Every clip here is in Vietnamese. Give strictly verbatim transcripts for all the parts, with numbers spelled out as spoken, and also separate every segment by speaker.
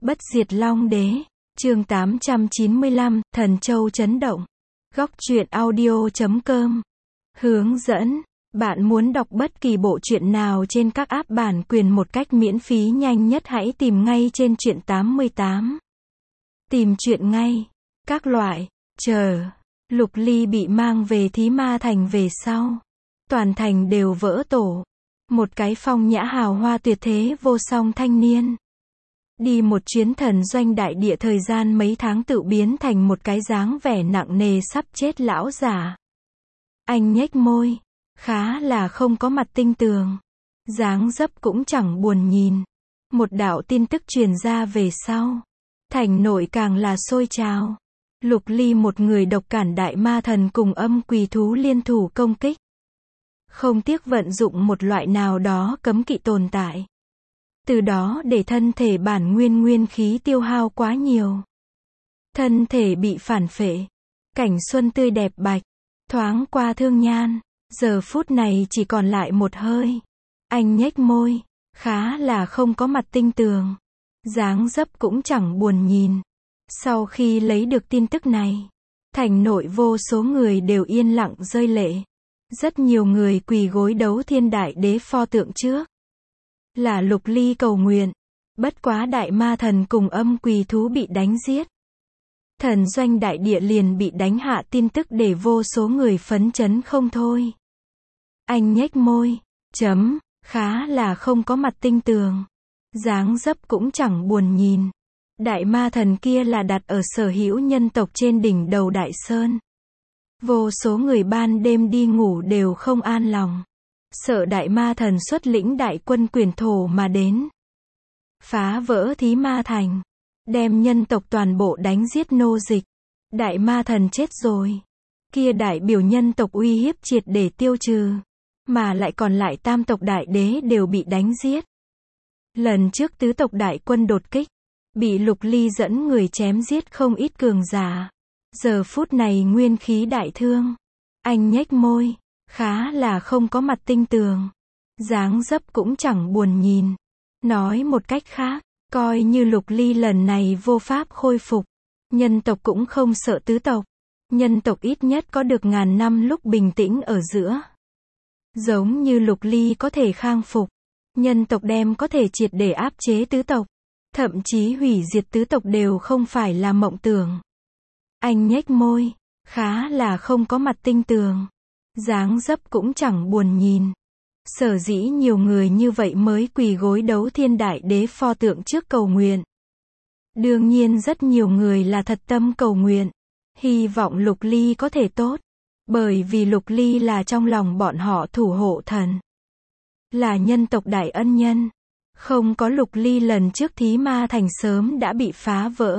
Speaker 1: Bất diệt Long Đế, chương tám trăm chín mươi lăm, Thần Châu chấn động. Góc truyện audio chấm com. Hướng dẫn, bạn muốn đọc bất kỳ bộ truyện nào trên các app bản quyền một cách miễn phí nhanh nhất hãy tìm ngay trên truyện tám mươi tám. Tìm truyện ngay. Các loại, chờ. Lục Ly bị mang về Thí Ma Thành về sau. Toàn thành đều vỡ tổ. Một cái phong nhã hào hoa tuyệt thế vô song thanh niên. Đi một chuyến thần doanh đại địa thời gian mấy tháng tự biến thành một cái dáng vẻ nặng nề sắp chết lão giả. Anh nhếch môi. Khá là không có mặt tinh tường. Dáng dấp cũng chẳng buồn nhìn. Một đạo tin tức truyền ra về sau. Thành nội càng là sôi trào. Lục Ly một người độc cản đại ma thần cùng âm quỳ thú liên thủ công kích. Không tiếc vận dụng một loại nào đó cấm kỵ tồn tại. Từ đó để thân thể bản nguyên nguyên khí tiêu hao quá nhiều. Thân thể bị phản phệ. Cảnh xuân tươi đẹp bạch. Thoáng qua thương nhan. Giờ phút này chỉ còn lại một hơi. Anh nhếch môi. Khá là không có mặt tinh tường. Dáng dấp cũng chẳng buồn nhìn. Sau khi lấy được tin tức này. Thành nội vô số người đều yên lặng rơi lệ. Rất nhiều người quỳ gối đấu thiên đại đế pho tượng trước. Là Lục Ly cầu nguyện. Bất quá đại ma thần cùng âm quỳ thú bị đánh giết. Thần doanh đại địa liền bị đánh hạ tin tức để vô số người phấn chấn không thôi. Anh nhếch môi. Chấm. Khá là không có mặt tinh tường. Dáng dấp cũng chẳng buồn nhìn. Đại ma thần kia là đặt ở sở hữu nhân tộc trên đỉnh đầu đại sơn. Vô số người ban đêm đi ngủ đều không an lòng. Sợ đại ma thần xuất lĩnh đại quân quyền thổ mà đến. Phá vỡ Thí Ma Thành. Đem nhân tộc toàn bộ đánh giết nô dịch. Đại ma thần chết rồi. Kia đại biểu nhân tộc uy hiếp triệt để tiêu trừ. Mà lại còn lại tam tộc đại đế đều bị đánh giết. Lần trước tứ tộc đại quân đột kích. Bị Lục Ly dẫn người chém giết không ít cường giả. Giờ phút này nguyên khí đại thương. Anh nhếch môi. Khá là không có mặt tinh tường. Dáng dấp cũng chẳng buồn nhìn. Nói một cách khác, coi như Lục Ly lần này vô pháp khôi phục. Nhân tộc cũng không sợ tứ tộc. Nhân tộc ít nhất có được ngàn năm lúc bình tĩnh ở giữa. Giống như Lục Ly có thể khang phục. Nhân tộc đem có thể triệt để áp chế tứ tộc. Thậm chí hủy diệt tứ tộc đều không phải là mộng tưởng. Anh nhếch môi. Khá là không có mặt tinh tường. Dáng dấp cũng chẳng buồn nhìn. Sở dĩ nhiều người như vậy mới quỳ gối đấu thiên đại đế pho tượng trước cầu nguyện. Đương nhiên rất nhiều người là thật tâm cầu nguyện. Hy vọng Lục Ly có thể tốt. Bởi vì Lục Ly là trong lòng bọn họ thủ hộ thần. Là nhân tộc đại ân nhân. Không có Lục Ly lần trước Thí Ma Thành sớm đã bị phá vỡ.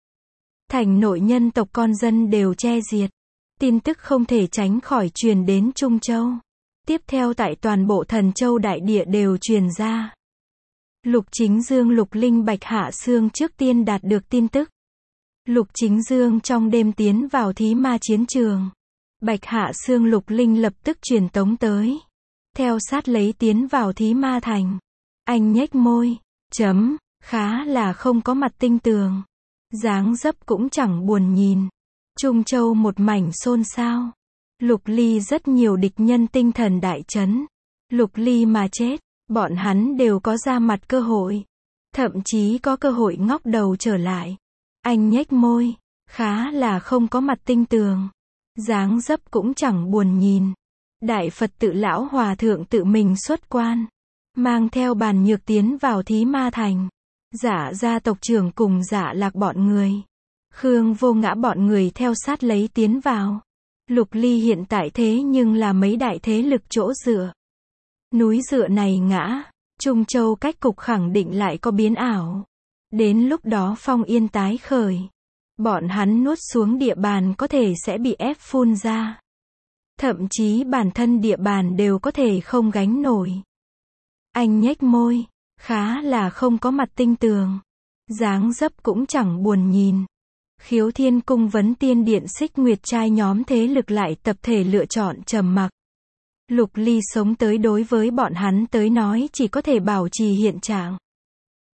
Speaker 1: Thành nội nhân tộc con dân đều che diệt. Tin tức không thể tránh khỏi truyền đến Trung Châu. Tiếp theo tại toàn bộ Thần Châu đại địa đều truyền ra. Lục Chính Dương Lục Linh Bạch Hạ Xương trước tiên đạt được tin tức. Lục Chính Dương trong đêm tiến vào Thí Ma chiến trường. Bạch Hạ Xương Lục Linh lập tức truyền tống tới. Theo sát lấy tiến vào Thí Ma Thành. Anh nhếch môi. Chấm. Khá là không có mặt tinh tường. Dáng dấp cũng chẳng buồn nhìn. Trung Châu một mảnh xôn xao. Lục Ly rất nhiều địch nhân tinh thần đại chấn. Lục Ly mà chết, bọn hắn đều có ra mặt cơ hội. Thậm chí có cơ hội ngóc đầu trở lại. Anh nhếch môi. Khá là không có mặt tinh tường. Dáng dấp cũng chẳng buồn nhìn. Đại Phật tự lão hòa thượng tự mình xuất quan. Mang theo bàn nhược tiến vào Thí Ma Thành. Giả gia tộc trưởng cùng Giả Lạc bọn người. Khương Vô Ngã bọn người theo sát lấy tiến vào. Lục Ly hiện tại thế nhưng là mấy đại thế lực chỗ dựa. Núi dựa này ngã, Trung Châu cách cục khẳng định lại có biến ảo. Đến lúc đó phong yên tái khởi. Bọn hắn nuốt xuống địa bàn có thể sẽ bị ép phun ra. Thậm chí bản thân địa bàn đều có thể không gánh nổi. Anh nhếch môi. Khá là không có mặt tinh tường. Dáng dấp cũng chẳng buồn nhìn. Khiếu Thiên Cung Vấn Tiên Điện Xích Nguyệt trai nhóm thế lực lại tập thể lựa chọn trầm mặc. Lục Ly sống tới đối với bọn hắn tới nói chỉ có thể bảo trì hiện trạng.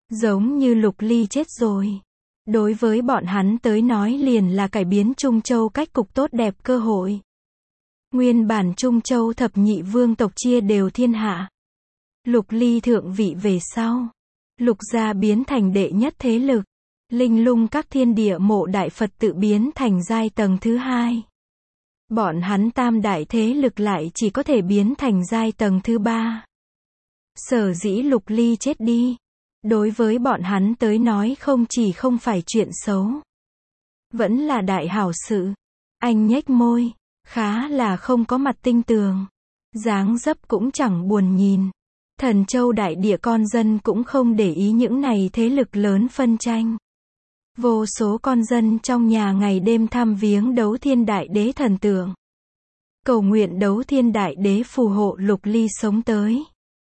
Speaker 1: Giống như Lục Ly chết rồi. Đối với bọn hắn tới nói liền là cải biến Trung Châu cách cục tốt đẹp cơ hội. Nguyên bản Trung Châu thập nhị vương tộc chia đều thiên hạ. Lục Ly thượng vị về sau. Lục gia biến thành đệ nhất thế lực. Linh lung các thiên địa mộ đại Phật tự biến thành giai tầng thứ hai. Bọn hắn tam đại thế lực lại chỉ có thể biến thành giai tầng thứ ba. Sở dĩ Lục Ly chết đi. Đối với bọn hắn tới nói không chỉ không phải chuyện xấu. Vẫn là đại hảo sự. Anh nhếch môi. Khá là không có mặt tinh tường. Dáng dấp cũng chẳng buồn nhìn. Thần Châu đại địa con dân cũng không để ý những này thế lực lớn phân tranh. Vô số con dân trong nhà ngày đêm thăm viếng Đấu Thiên Đại Đế thần tượng. Cầu nguyện Đấu Thiên Đại Đế phù hộ Lục Ly sống tới.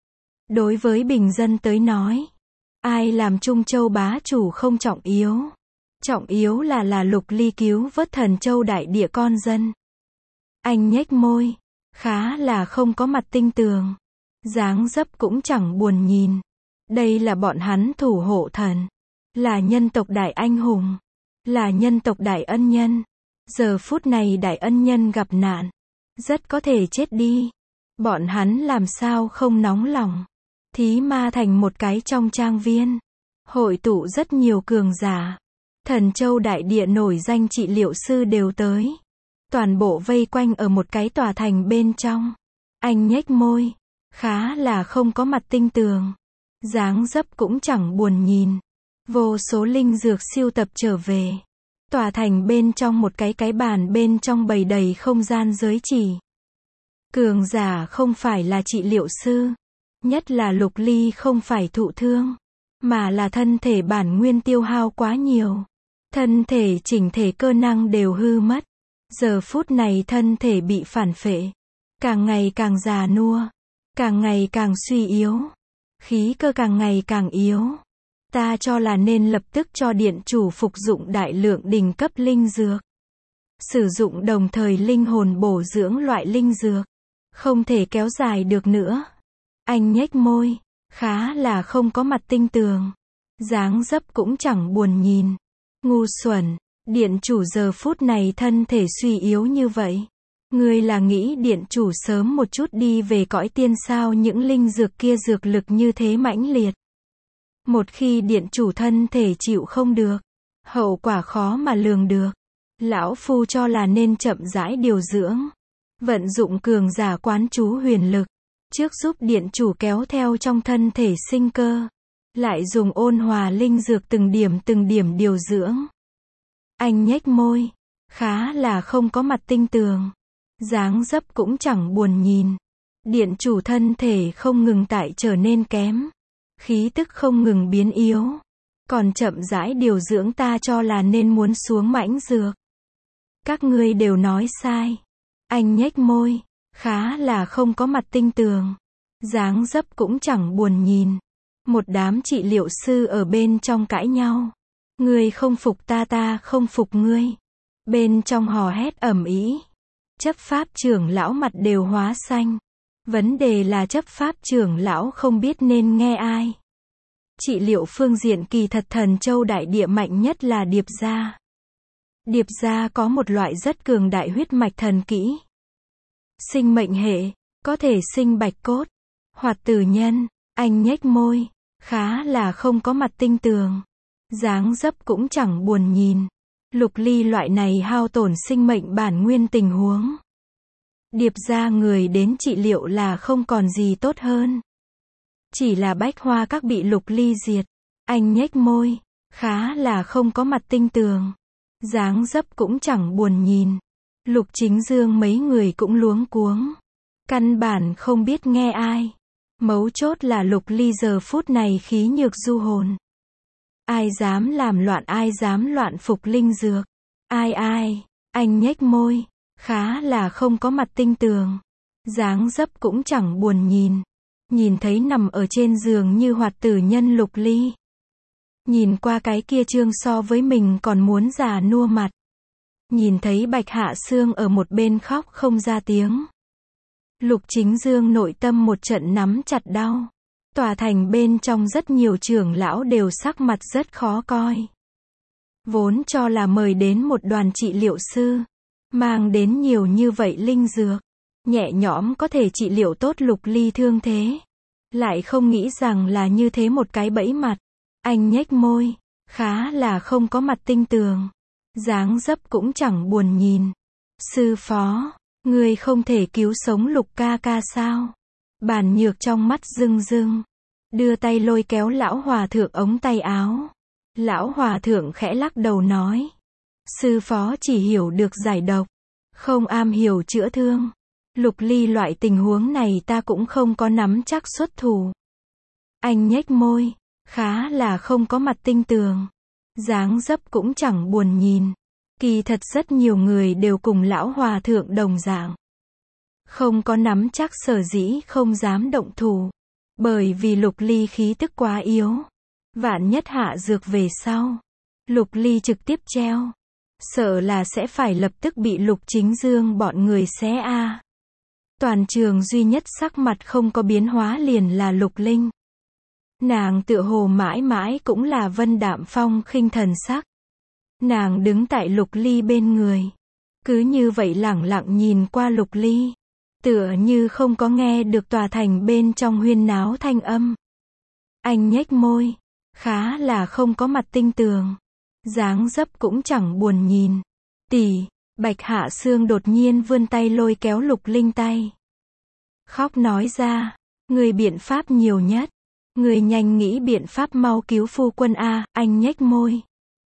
Speaker 1: Đối với bình dân tới nói, ai làm Trung Châu bá chủ không trọng yếu. Trọng yếu là là Lục Ly cứu vớt Thần Châu đại địa con dân. Anh nhếch môi, khá là không có mặt tinh tường. Dáng dấp cũng chẳng buồn nhìn. Đây là bọn hắn thủ hộ thần. Là nhân tộc đại anh hùng. Là nhân tộc đại ân nhân. Giờ phút này đại ân nhân gặp nạn. Rất có thể chết đi. Bọn hắn làm sao không nóng lòng. Thí ma thành một cái trong trang viên. Hội tụ rất nhiều cường giả. Thần Châu đại địa nổi danh trị liệu sư đều tới. Toàn bộ vây quanh ở một cái tòa thành bên trong. Anh nhếch môi. Khá là không có mặt tinh tường. Dáng dấp cũng chẳng buồn nhìn. Vô số linh dược siêu tập trở về. Tòa thành bên trong một cái cái bàn bên trong bày đầy không gian giới chỉ. Cường giả không phải là trị liệu sư. Nhất là Lục Ly không phải thụ thương. Mà là thân thể bản nguyên tiêu hao quá nhiều. Thân thể chỉnh thể cơ năng đều hư mất. Giờ phút này thân thể bị phản phệ. Càng ngày càng già nua. Càng ngày càng suy yếu. Khí cơ càng ngày càng yếu. Ta cho là nên lập tức cho điện chủ phục dụng đại lượng đỉnh cấp linh dược. Sử dụng đồng thời linh hồn bổ dưỡng loại linh dược. Không thể kéo dài được nữa. Anh nhếch môi. Khá là không có mặt tinh tường. Dáng dấp cũng chẳng buồn nhìn. Ngu xuẩn. Điện chủ giờ phút này thân thể suy yếu như vậy. Ngươi là nghĩ điện chủ sớm một chút đi về cõi tiên sao những linh dược kia dược lực như thế mãnh liệt. Một khi điện chủ thân thể chịu không được. Hậu quả khó mà lường được. Lão phu cho là nên chậm rãi điều dưỡng. Vận dụng cường giả quán chú huyền lực. Trước giúp điện chủ kéo theo trong thân thể sinh cơ. Lại dùng ôn hòa linh dược từng điểm từng điểm điều dưỡng. Anh nhếch môi. Khá là không có mặt tinh tường. Dáng dấp cũng chẳng buồn nhìn. Điện chủ thân thể không ngừng tại trở nên kém. Khí tức không ngừng biến yếu. Còn chậm rãi điều dưỡng ta cho là nên muốn xuống mãnh dược. Các ngươi đều nói sai. Anh nhếch môi. Khá là không có mặt tinh tường. Dáng dấp cũng chẳng buồn nhìn. Một đám trị liệu sư ở bên trong cãi nhau. Ngươi không phục ta ta không phục ngươi. Bên trong hò hét ầm ĩ. Chấp pháp trưởng lão mặt đều hóa xanh. Vấn đề là chấp pháp trưởng lão không biết nên nghe ai. Trị liệu phương diện kỳ thật Thần Châu đại địa mạnh nhất là Điệp gia. Điệp gia có một loại rất cường đại huyết mạch thần kỹ. Sinh mệnh hệ, có thể sinh bạch cốt. Hoạt tử nhân, anh nhếch môi. Khá là không có mặt tinh tường. Dáng dấp cũng chẳng buồn nhìn. Lục Ly loại này hao tổn sinh mệnh bản nguyên tình huống. Điệp gia người đến trị liệu là không còn gì tốt hơn. Chỉ là bách hoa các bị Lục Ly diệt. Anh nhếch môi. Khá là không có mặt tinh tường. Dáng dấp cũng chẳng buồn nhìn. Lục Chính Dương mấy người cũng luống cuống. Căn bản không biết nghe ai. Mấu chốt là Lục Ly giờ phút này khí nhược du hồn. Ai dám làm loạn ai dám loạn phục linh dược. Ai ai, anh nhếch môi. Khá là không có mặt tinh tường. Dáng dấp cũng chẳng buồn nhìn. Nhìn thấy nằm ở trên giường như hoạt tử nhân Lục Ly. Nhìn qua cái kia trương so với mình còn muốn già nua mặt. Nhìn thấy Bạch Hạ Sương ở một bên khóc không ra tiếng. Lục Chính Dương nội tâm một trận nắm chặt đau. Tòa thành bên trong rất nhiều trưởng lão đều sắc mặt rất khó coi. Vốn cho là mời đến một đoàn trị liệu sư, mang đến nhiều như vậy linh dược, nhẹ nhõm có thể trị liệu tốt Lục Ly thương thế. Lại không nghĩ rằng là như thế một cái bẫy mặt. Anh nhếch môi, khá là không có mặt tinh tường. Dáng dấp cũng chẳng buồn nhìn. Sư phó, ngươi không thể cứu sống Lục ca ca sao? Bàn Nhược trong mắt rưng rưng, đưa tay lôi kéo lão hòa thượng ống tay áo. Lão hòa thượng khẽ lắc đầu nói, sư phó chỉ hiểu được giải độc, không am hiểu chữa thương. Lục Ly loại tình huống này ta cũng không có nắm chắc xuất thủ. Anh nhếch môi, khá là không có mặt tinh tường. Dáng dấp cũng chẳng buồn nhìn. Kỳ thật rất nhiều người đều cùng lão hòa thượng đồng dạng. Không có nắm chắc sở dĩ không dám động thủ. Bởi vì Lục Ly khí tức quá yếu. Vạn nhất hạ dược về sau, Lục Ly trực tiếp treo. Sợ là sẽ phải lập tức bị Lục Chính Dương bọn người xé a. Toàn trường duy nhất sắc mặt không có biến hóa liền là Lục Linh. Nàng tựa hồ mãi mãi cũng là vân đạm phong khinh thần sắc. Nàng đứng tại Lục Ly bên người. Cứ như vậy lẳng lặng nhìn qua Lục Ly. Tựa như không có nghe được tòa thành bên trong huyên náo thanh âm. Anh nhếch môi, khá là không có mặt tinh tường. Dáng dấp cũng chẳng buồn nhìn. Tỷ, Bạch Hạ Sương đột nhiên vươn tay lôi kéo Lục Linh tay. Khóc nói ra, người biện pháp nhiều nhất. Người nhanh nghĩ biện pháp mau cứu phu quân a. Anh nhếch môi,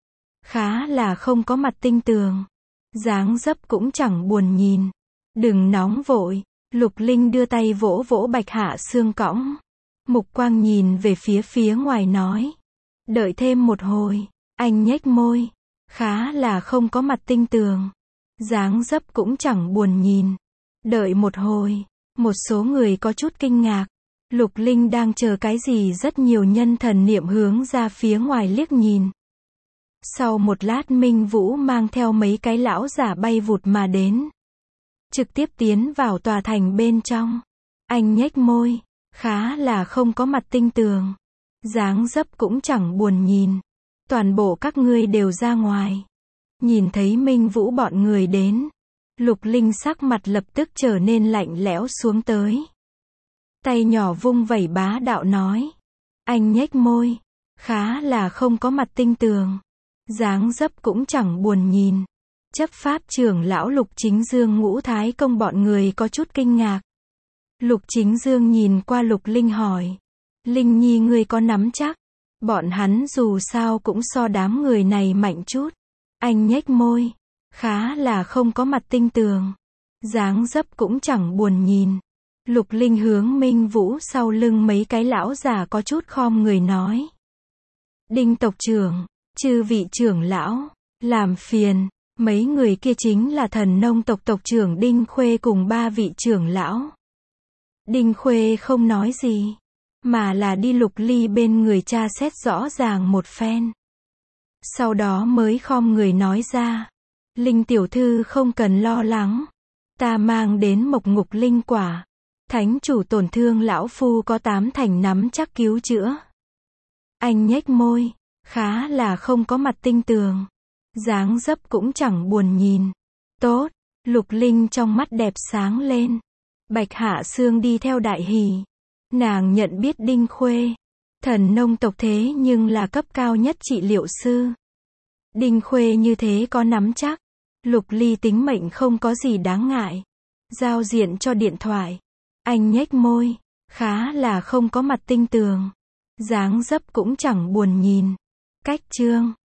Speaker 1: khá là không có mặt tinh tường. Dáng dấp cũng chẳng buồn nhìn. Đừng nóng vội. Lục Linh đưa tay vỗ vỗ Bạch Hạ Sương cõng. Mục quang nhìn về phía phía ngoài nói, đợi thêm một hồi. Anh nhếch môi, khá là không có mặt tinh tường. Dáng dấp cũng chẳng buồn nhìn. Đợi một hồi. Một số người có chút kinh ngạc. Lục Linh đang chờ cái gì, rất nhiều nhân thần niệm hướng ra phía ngoài liếc nhìn. Sau một lát Minh Vũ mang theo mấy cái lão giả bay vụt mà đến. Trực tiếp tiến vào tòa thành bên trong. Anh nhếch môi, khá là không có mặt tinh tường. Dáng dấp cũng chẳng buồn nhìn. Toàn bộ các ngươi đều ra ngoài. Nhìn thấy Minh Vũ bọn người đến, Lục Linh sắc mặt lập tức trở nên lạnh lẽo xuống tới. Tay nhỏ vung vẩy bá đạo nói. Anh nhếch môi, khá là không có mặt tinh tường. Dáng dấp cũng chẳng buồn nhìn. Chấp pháp trưởng lão Lục Chính Dương Ngũ Thái Công bọn người có chút kinh ngạc. Lục Chính Dương nhìn qua Lục Linh hỏi. Linh Nhi ngươi có nắm chắc? Bọn hắn dù sao cũng so đám người này mạnh chút. Anh nhếch môi, khá là không có mặt tinh tường. Dáng dấp cũng chẳng buồn nhìn. Lục Linh hướng Minh Vũ sau lưng mấy cái lão già có chút khom người nói. Đinh tộc trưởng, chư vị trưởng lão, làm phiền. Mấy người kia chính là Thần Nông tộc tộc trưởng Đinh Khuê cùng ba vị trưởng lão. Đinh Khuê không nói gì, mà là đi Lục Ly bên người tra xét rõ ràng một phen. Sau đó mới khom người nói ra. Linh tiểu thư không cần lo lắng. Ta mang đến mộc ngục linh quả. Thánh chủ tổn thương lão phu có tám thành nắm chắc cứu chữa. Anh nhếch môi, khá là không có mặt tinh tường. Dáng dấp cũng chẳng buồn nhìn. Tốt, Lục Linh trong mắt đẹp sáng lên. Bạch Hạ Sương đi theo đại hỉ. Nàng nhận biết Đinh Khuê. Thần Nông tộc thế nhưng là cấp cao nhất trị liệu sư. Đinh Khuê như thế có nắm chắc. Lục Ly tính mệnh không có gì đáng ngại. Giao diện cho điện thoại. Anh nhếch môi, khá là không có mặt tinh tường. Dáng dấp cũng chẳng buồn nhìn. Cách chương